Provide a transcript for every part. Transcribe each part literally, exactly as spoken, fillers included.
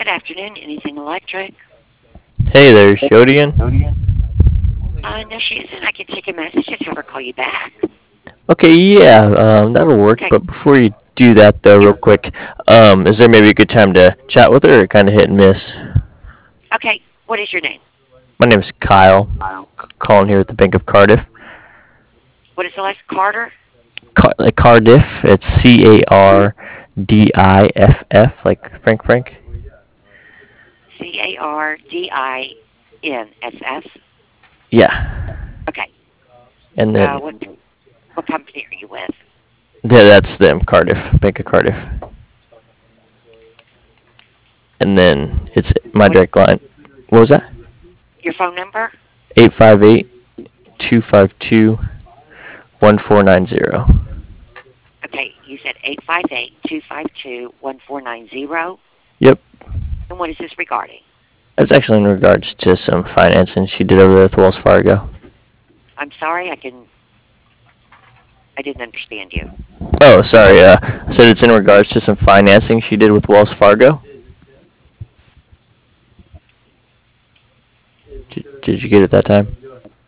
Good afternoon. Anything electric? Hey there, Shodian. Uh, no, she isn't. I can take a message and have her call you back. Okay, yeah, um, that'll work. Okay. But before you do that, though, real quick, um, is there maybe a good time to chat with her, or kind of hit and miss? Okay. What is your name? My name's Kyle, c- calling here at the Bank of Cardiff. What is the last Carter? Car- like Cardiff, it's C A R D I F F, like Frank Frank. C A R D I N S S. Yeah, Okay. and Uh, then what what company are you with? yeah, that's them, Cardiff, Bank of Cardiff. And then it's my What direct line. What was that? your phone number? Eight five eight two five two one four nine zero. Okay. You said eight five eight two five two one four nine zero. Yep. And what is this regarding? That's actually in regards to some financing she did over there with Wells Fargo. I'm sorry. I can. I didn't understand you. Oh, sorry. Uh, I said it's in regards to some financing she did with Wells Fargo. Did, did you get it that time?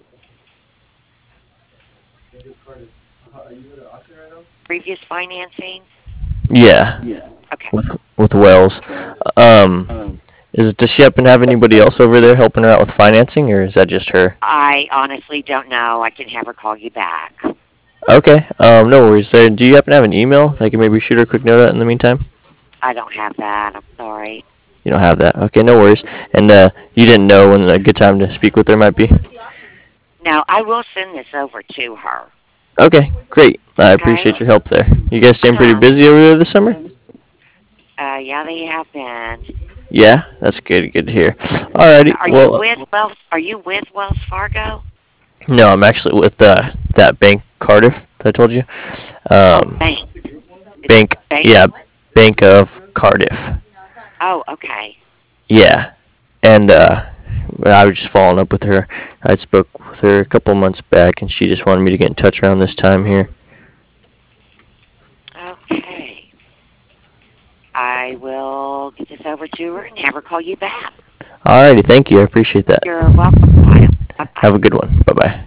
Previous financing. Yeah, Okay. with with Wells. Um, is does she happen to have anybody else over there helping her out with financing, or is that just her? I honestly don't know. I can have her call you back. Okay. Um, no worries. There. Do you happen to have an email? I can maybe shoot her a quick note out in the meantime. I don't have that. I'm sorry. You don't have that. Okay, no worries. And uh, you didn't know when a good time to speak with her might be. Now, I will send this over to her. Okay, great. I Okay? appreciate your help there. You guys staying pretty Uh-huh. busy over there this summer? Uh, yeah, they have been. Yeah, that's good. Good to hear. Alrighty. Are you Well, with Wells? Are you with Wells Fargo? no, I'm actually with uh, that bank, Cardiff, that I told you. Oh, Um, bank. It's bank, bank. yeah, Bank of Cardiff. Oh, okay. Yeah, and uh, I was just following up with her. I spoke with her a couple months back, and she just wanted me to get in touch around this time here. Okay. I will get this over to her and have her call you back. Alrighty, thank you. I appreciate that. You're welcome. Bye. Bye. Have a good one. Bye bye.